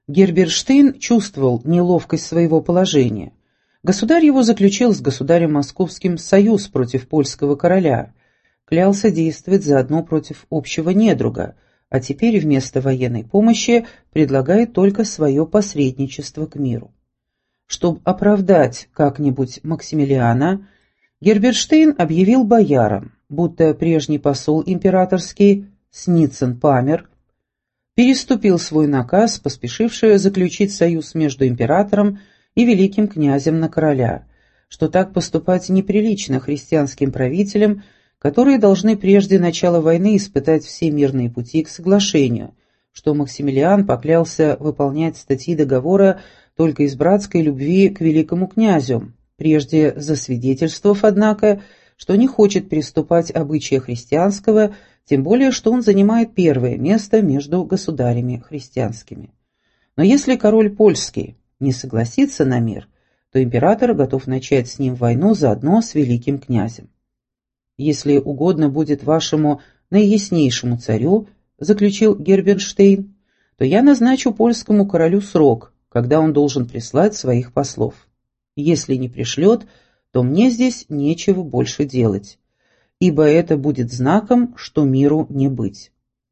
Герберштейн чувствовал неловкость своего положения. Государь его заключил с государем Московским союз против польского короля, клялся действовать заодно против общего недруга, а теперь вместо военной помощи предлагает только свое посредничество к миру. Чтобы оправдать как-нибудь Максимилиана, Герберштейн объявил боярам, будто прежний посол императорский Сницын-Памер переступил свой наказ, поспешивший заключить союз между императором и великим князем на короля, что так поступать неприлично христианским правителям, которые должны прежде начала войны испытать все мирные пути к соглашению, что Максимилиан поклялся выполнять статьи договора только из братской любви к великому князю, прежде засвидетельствовав, однако, что не хочет переступать обычая христианского, тем более, что он занимает первое место между государями христианскими. Но если король польский не согласится на мир, то император готов начать с ним войну заодно с великим князем. «Если угодно будет вашему наияснейшему царю, — заключил Герберштейн, — то я назначу польскому королю срок, когда он должен прислать своих послов. Если не пришлет, то мне здесь нечего больше делать, ибо это будет знаком, что миру не быть».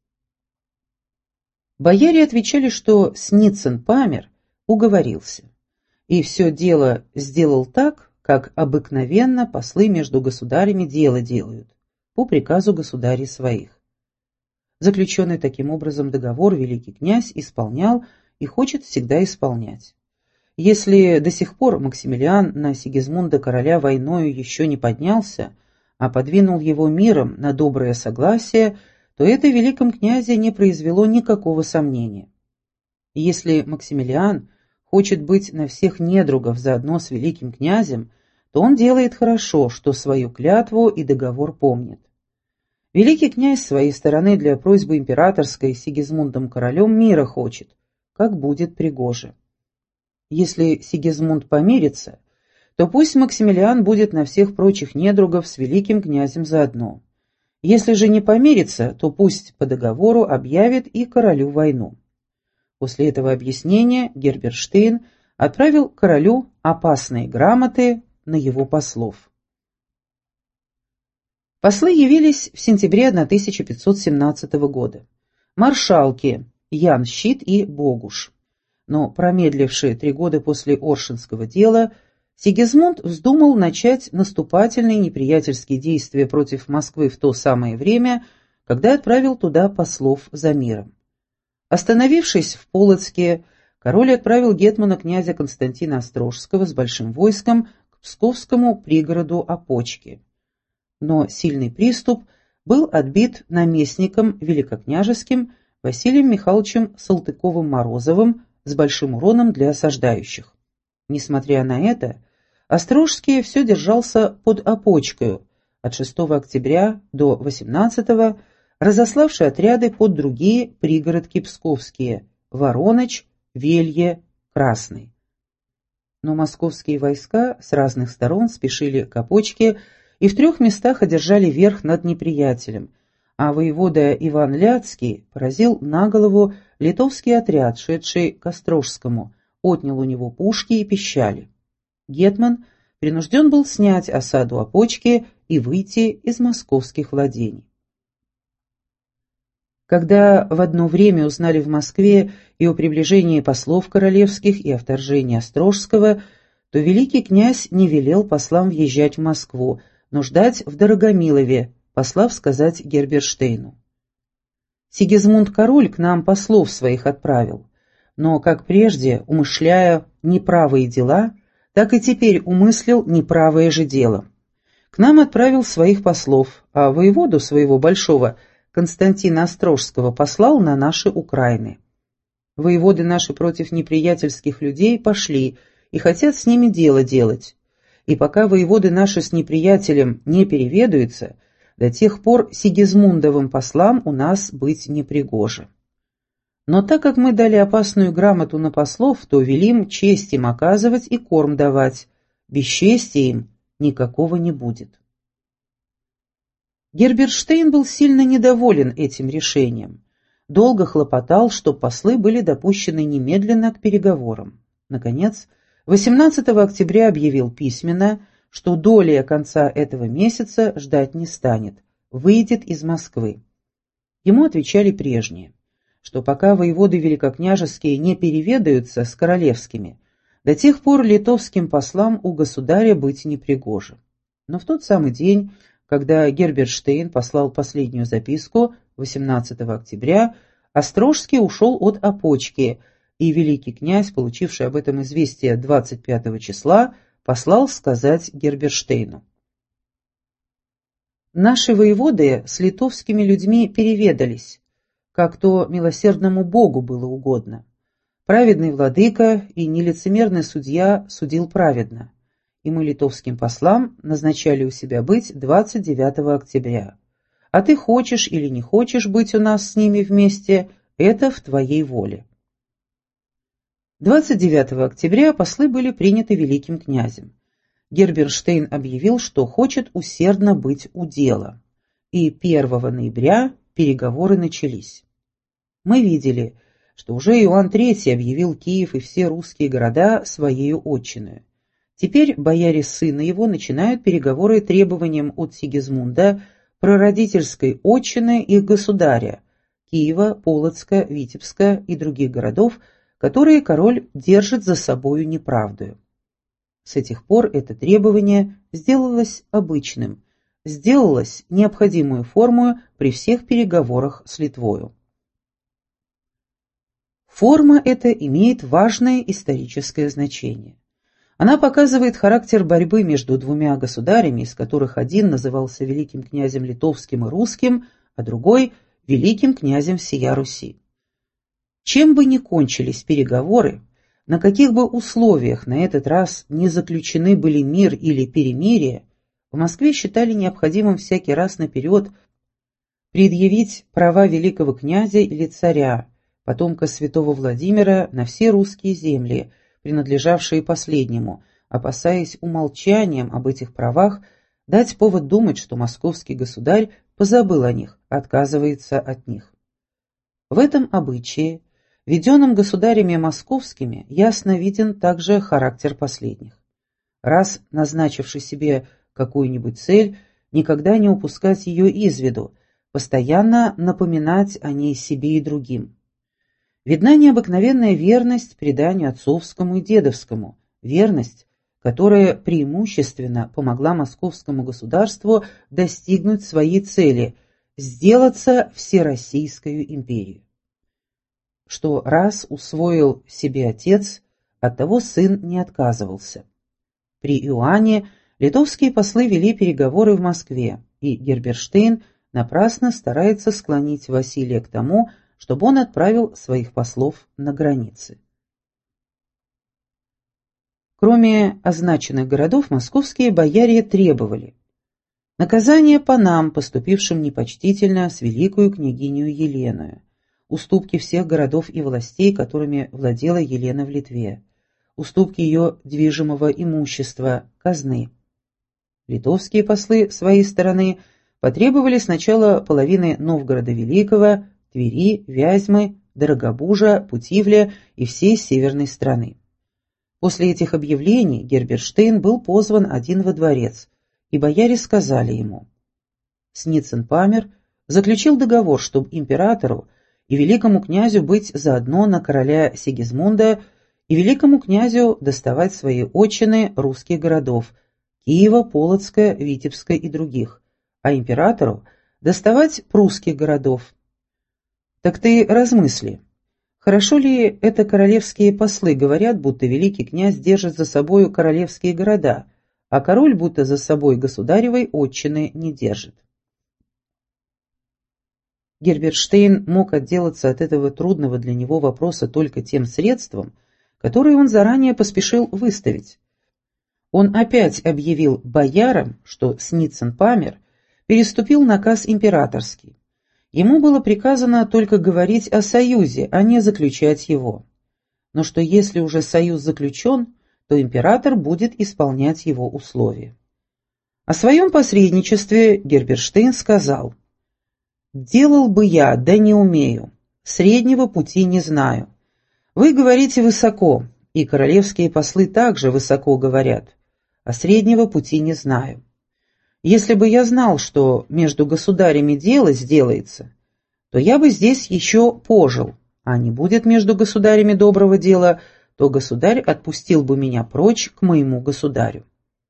Бояре отвечали, что Сницын-Памер уговорился, и все дело сделал так, как обыкновенно послы между государями дело делают, по приказу государей своих. Заключенный таким образом договор великий князь исполнял и хочет всегда исполнять. Если до сих пор Максимилиан на Сигизмунда короля войною еще не поднялся, а подвинул его миром на доброе согласие, то это в великом князе не произвело никакого сомнения. Если Максимилиан хочет быть на всех недругов заодно с великим князем, то он делает хорошо, что свою клятву и договор помнит. Великий князь с своей стороны для просьбы императорской Сигизмундом королем мира хочет, как будет пригоже. Если Сигизмунд помирится, то пусть Максимилиан будет на всех прочих недругов с великим князем заодно. Если же не помирится, то пусть по договору объявит и королю войну. После этого объяснения Герберштейн отправил королю опасные грамоты на его послов. Послы явились в сентябре 1517 года. Маршалки Ян Щит и Богуш. Но промедлившие 3 года после Оршинского дела, Сигизмунд вздумал начать наступательные неприятельские действия против Москвы в то самое время, когда отправил туда послов за миром. Остановившись в Полоцке, король отправил гетмана князя Константина Острожского с большим войском к псковскому пригороду Опочки. Но сильный приступ был отбит наместником великокняжеским Василием Михайловичем Салтыковым-Морозовым с большим уроном для осаждающих. Несмотря на это, Острожский все держался под Опочкою, от 6 октября до 18, разославший отряды под другие пригородки псковские – Вороноч, Велье, Красный. Но московские войска с разных сторон спешили к Опочке и в 3 местах одержали верх над неприятелем, а воевода Иван Ляцкий поразил на голову литовский отряд, шедший к Острожскому, отнял у него пушки и пищали. Гетман принужден был снять осаду Опочки и выйти из московских владений. Когда в одно время узнали в Москве и о приближении послов королевских, и о вторжении Острожского, то великий князь не велел послам въезжать в Москву, но ждать в Дорогомилове, послав сказать Герберштейну: «Сигизмунд-король к нам послов своих отправил, но, как прежде, умышляя неправые дела, так и теперь умыслил неправое же дело. К нам отправил своих послов, а воеводу своего большого Константина Острожского послал на наши Украины. Воеводы наши против неприятельских людей пошли и хотят с ними дело делать. И пока воеводы наши с неприятелем не переведаются, до тех пор Сигизмундовым послам у нас быть непригоже. Но так как мы дали опасную грамоту на послов, то велим честь им оказывать и корм давать, бесчестия им никакого не будет». Герберштейн был сильно недоволен этим решением. долго хлопотал, чтобы послы были допущены немедленно к переговорам. Наконец, 18 октября объявил письменно, что долее конца этого месяца ждать не станет, выйдет из Москвы. Ему отвечали прежние, что пока воеводы великокняжеские не переведаются с королевскими, до тех пор литовским послам у государя быть непригоже. Но в тот самый день, когда Герберштейн послал последнюю записку, 18 октября, Острожский ушел от опочки, и великий князь, получивший об этом известие 25 числа, послал сказать Герберштейну: «Наши воеводы с литовскими людьми переведались, как то милосердному Богу было угодно. Праведный владыка и нелицемерный судья судил праведно, и мы литовским послам назначали у себя быть 29 октября. А ты хочешь или не хочешь быть у нас с ними вместе, это в твоей воле». 29 октября послы были приняты великим князем. Герберштейн объявил, что хочет усердно быть у дела, и 1 ноября переговоры начались. Мы видели, что уже Иоанн III объявил Киев и все русские города своею отчиною. Теперь бояре сына его начинают переговоры требованием от Сигизмунда прародительской отчины их государя, Киева, Полоцка, Витебска и других городов, которые король держит за собою неправдою. С этих пор это требование сделалось обычным, сделалось необходимую формою при всех переговорах с Литвою. Форма эта имеет важное историческое значение. Она показывает характер борьбы между двумя государями, из которых один назывался великим князем литовским и русским, а другой – великим князем всея Руси. Чем бы ни кончились переговоры, на каких бы условиях на этот раз не заключены были мир или перемирие, в Москве считали необходимым всякий раз наперед предъявить права великого князя или царя, потомка святого Владимира, на все русские земли, принадлежавшие последнему, опасаясь умолчанием об этих правах дать повод думать, что московский государь позабыл о них, отказывается от них. В этом обычае, введенном государями московскими, ясно виден также характер последних. Раз назначивший себе какую-нибудь цель, никогда не упускать ее из виду, постоянно напоминать о ней себе и другим. Видна необыкновенная верность преданию отцовскому и дедовскому, верность, которая преимущественно помогла московскому государству достигнуть своей цели – сделаться всероссийской империей. Что раз усвоил себе отец, от того сын не отказывался. При Иоанне литовские послы вели переговоры в Москве, и Герберштейн напрасно старается склонить Василия к тому, чтобы он отправил своих послов на границы. Кроме означенных городов, московские бояре требовали наказания панам, поступившим непочтительно с великою княгинею Еленою, уступки всех городов и властей, которыми владела Елена в Литве, уступки ее движимого имущества, казны. Литовские послы, с своей стороны, потребовали сначала половины Новгорода Великого, Твери, Вязьмы, Дорогобужа, Путивля и всей северной страны. После этих объявлений Герберштейн был позван один во дворец, и бояре сказали ему: Сницын-Памер заключил договор, чтобы императору и великому князю быть заодно на короля Сигизмунда и великому князю доставать свои отчины русских городов Киева, Полоцка, Витебска и других, а императору доставать прусских городов. Так ты размысли, хорошо ли это королевские послы говорят, будто великий князь держит за собою королевские города, а король будто за собой государевой отчины не держит. Герберштейн мог отделаться от этого трудного для него вопроса только тем средством, которое он заранее поспешил выставить. Он опять объявил боярам, что Сницын-Памер переступил наказ императорский. Ему было приказано только говорить о союзе, а не заключать его. Но что если уже союз заключен, то император будет исполнять его условия. О своем посредничестве Герберштейн сказал: «Делал бы я, да не умею. Среднего пути не знаю. Вы говорите высоко, и королевские послы также высоко говорят, а среднего пути не знаю. Если бы я знал, что между государями дело сделается, то я бы здесь еще пожил, а не будет между государями доброго дела, то государь отпустил бы меня прочь к моему государю.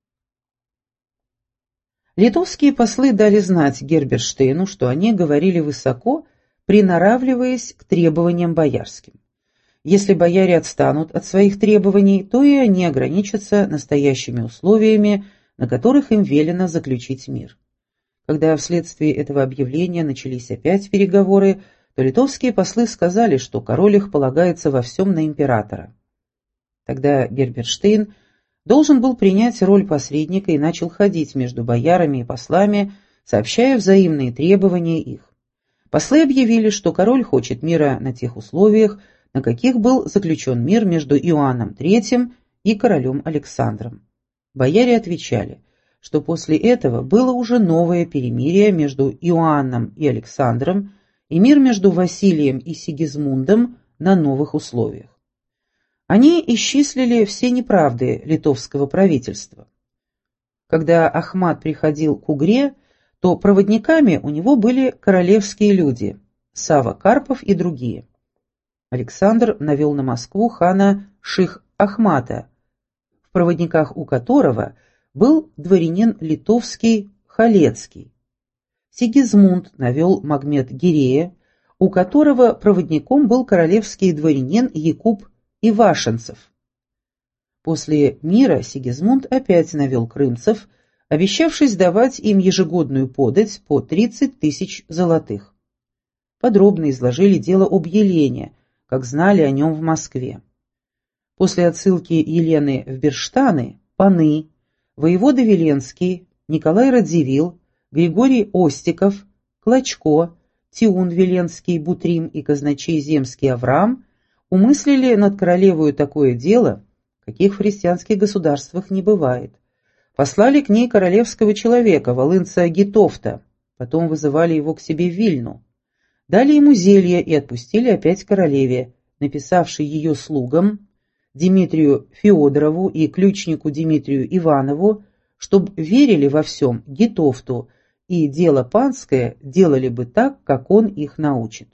Литовские послы дали знать Герберштейну, что они говорили высоко, приноравливаясь к требованиям боярским. Если бояре отстанут от своих требований, то и они ограничатся настоящими условиями, на которых им велено заключить мир. Когда вследствие этого объявления начались опять переговоры, то литовские послы сказали, что король их полагается во всем на императора. Тогда Герберштейн должен был принять роль посредника и начал ходить между боярами и послами, сообщая взаимные требования их. Послы объявили, что король хочет мира на тех условиях, на каких был заключен мир между Иоанном III и королем Александром. Бояре отвечали, что после этого было уже новое перемирие между Иоанном и Александром и мир между Василием и Сигизмундом на новых условиях. Они исчислили все неправды литовского правительства. Когда Ахмат приходил к Угре, то проводниками у него были королевские люди – Сава Карпов и другие. Александр навел на Москву хана Ших Ахмата, в проводниках у которого был дворянин литовский Халецкий. Сигизмунд навел Магмед-Гирея, у которого проводником был королевский дворянин Якуб Ивашенцев. После мира Сигизмунд опять навел крымцев, обещавшись давать им ежегодную подать по 30 000 золотых. Подробно изложили дело об Елене, как знали о нем в Москве. После отсылки Елены в Берштаны, паны, воевода Веленский, Николай Радзивилл, Григорий Остиков, Клочко, Тиун Веленский, Бутрим и казначей земский Авраам умыслили над королевою такое дело, каких в христианских государствах не бывает. Послали к ней королевского человека, волынца Гитофта, потом вызывали его к себе в Вильну. Дали ему зелье и отпустили опять королеве, написавшей ее слугам, Дмитрию Феодорову и ключнику Дмитрию Иванову, чтоб верили во всем Гитофту, и дело панское делали бы так, как он их научит.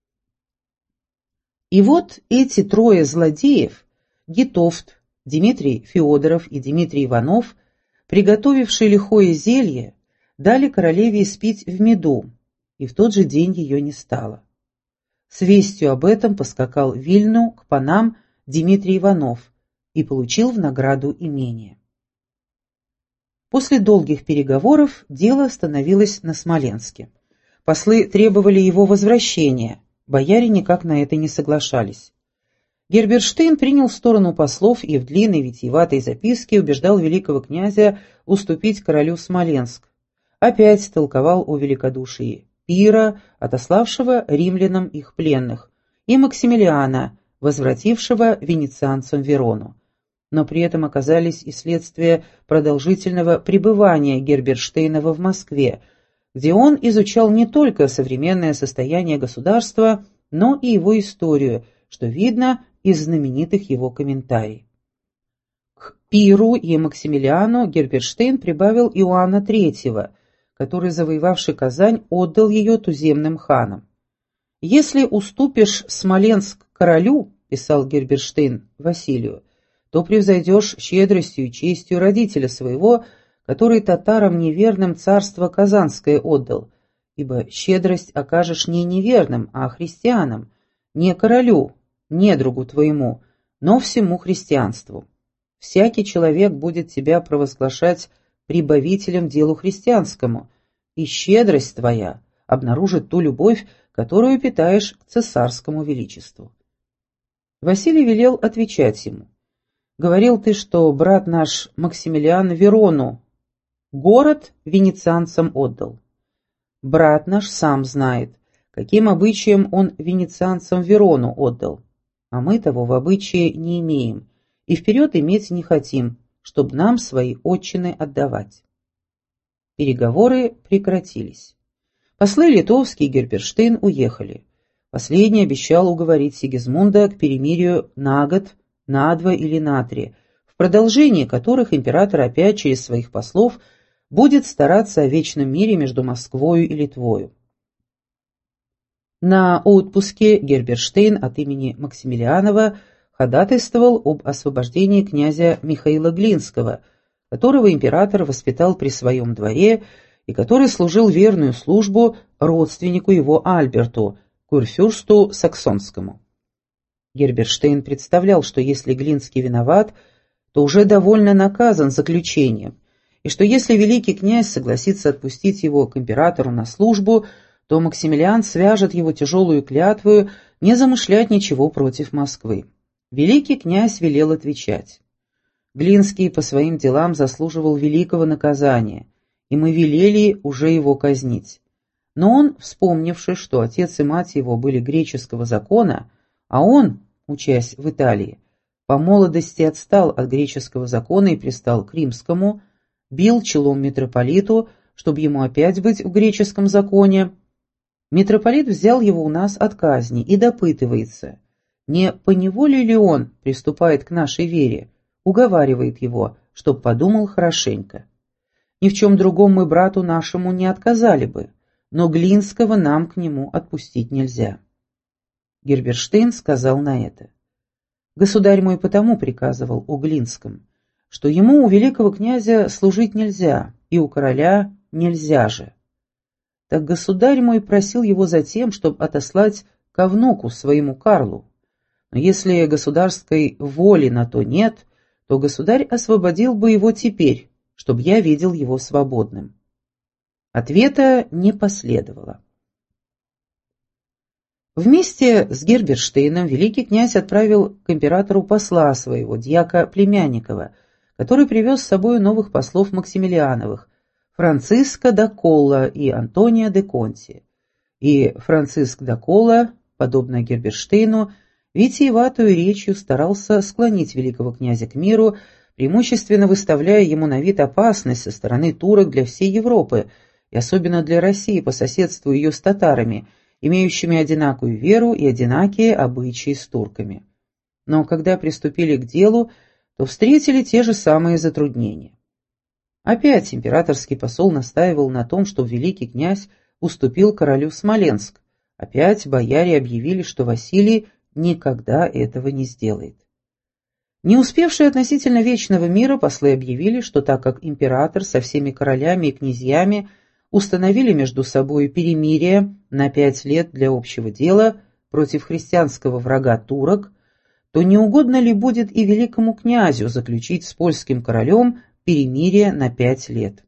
И вот эти трое злодеев, Гитофт, Дмитрий Феодоров и Дмитрий Иванов, приготовившие лихое зелье, дали королеве испить в меду, и в тот же день ее не стало. С вестью об этом поскакал в Вильну к панам Дмитрий Иванов и получил в награду имение. После долгих переговоров дело остановилось на Смоленске. Послы требовали его возвращения, бояре никак на это не соглашались. Герберштейн принял сторону послов и в длинной витиеватой записке убеждал великого князя уступить королю Смоленск. Опять толковал о великодушии Пира, отославшего римлянам их пленных, и Максимилиана, возвратившего венецианцам Верону. Но при этом оказались и следствия продолжительного пребывания Герберштейнова в Москве, где он изучал не только современное состояние государства, но и его историю, что видно из знаменитых его комментариев. К Пиру и Максимилиану Герберштейн прибавил Иоанна III, который, завоевавший Казань, отдал ее туземным ханам. «Если уступишь Смоленск королю, — писал Герберштейн Василию, — то превзойдешь щедростью и честью родителя своего, который татарам неверным царство Казанское отдал, ибо щедрость окажешь не неверным, а христианам, не королю, не другу твоему, но всему христианству. Всякий человек будет тебя провозглашать прибавителем делу христианскому, и щедрость твоя обнаружит ту любовь, которую питаешь к цесарскому величеству». Василий велел отвечать ему: «Говорил ты, что брат наш Максимилиан Верону, город венецианцам отдал. Брат наш сам знает, каким обычаем он венецианцам Верону отдал, а мы того в обычае не имеем и вперед иметь не хотим, чтобы нам свои отчины отдавать». Переговоры прекратились. Послы литовский и Герберштейн уехали. Последний обещал уговорить Сигизмунда к перемирию на год, на два или на три, в продолжении которых император опять через своих послов будет стараться о вечном мире между Москвою и Литвою. На отпуске Герберштейн от имени Максимилианова ходатайствовал об освобождении князя Михаила Глинского, которого император воспитал при своем дворе и который служил верную службу родственнику его Альберту, курфюрсту Саксонскому. Герберштейн представлял, что если Глинский виноват, то уже довольно наказан заключением, и что если великий князь согласится отпустить его к императору на службу, то Максимилиан свяжет его тяжелую клятву не замышлять ничего против Москвы. Великий князь велел отвечать: «Глинский по своим делам заслуживал великого наказания, и мы велели уже его казнить. Но он, вспомнивши, что отец и мать его были греческого закона, а он, учась в Италии, по молодости отстал от греческого закона и пристал к римскому, бил челом митрополиту, чтобы ему опять быть в греческом законе. Митрополит взял его у нас от казни и допытывается, не поневоле ли он приступает к нашей вере, уговаривает его, чтоб подумал хорошенько. Ни в чем другом мы брату нашему не отказали бы, но Глинского нам к нему отпустить нельзя». Герберштейн сказал на это: «Государь мой потому приказывал о Глинском, что ему у великого князя служить нельзя, и у короля нельзя же. Так государь мой просил его затем, чтобы отослать ко внуку своему Карлу. Но если государской воли на то нет, то государь освободил бы его теперь, чтобы я видел его свободным». Ответа не последовало. Вместе с Герберштейном великий князь отправил к императору посла своего, дьяка Племянникова, который привез с собой новых послов Максимилиановых, Франциско да Колла и Антонио де Конти. И Франциск да Колла, подобно Герберштейну, витиеватую речью старался склонить великого князя к миру, преимущественно выставляя ему на вид опасность со стороны турок для всей Европы, и особенно для России по соседству ее с татарами, имеющими одинакую веру и одинакие обычаи с турками. Но когда приступили к делу, то встретили те же самые затруднения. Опять императорский посол настаивал на том, что великий князь уступил королю Смоленск. Опять бояре объявили, что Василий никогда этого не сделает. Не успевшие относительно вечного мира послы объявили, что так как император со всеми королями и князьями установили между собой перемирие на 5 лет для общего дела против христианского врага турок, то не угодно ли будет и великому князю заключить с польским королем перемирие на 5 лет.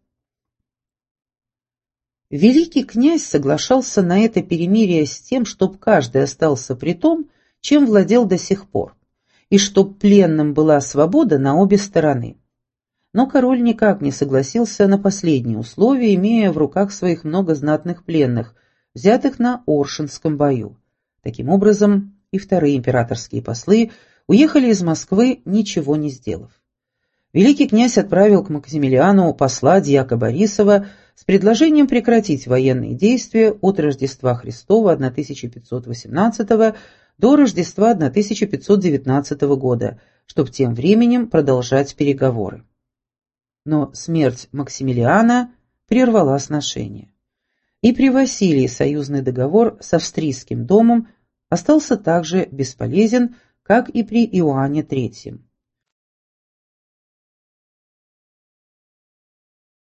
Великий князь соглашался на это перемирие с тем, чтоб каждый остался при том, чем владел до сих пор, и чтоб пленным была свобода на обе стороны. Но король никак не согласился на последние условия, имея в руках своих много знатных пленных, взятых на Оршинском бою. Таким образом, и вторые императорские послы уехали из Москвы, ничего не сделав. Великий князь отправил к Максимилиану посла дьяка Борисова с предложением прекратить военные действия от Рождества Христова 1518 до Рождества 1519 года, чтобы тем временем продолжать переговоры. Но смерть Максимилиана прервала сношение. И при Василии союзный договор с австрийским домом остался так же бесполезен, как и при Иоанне III.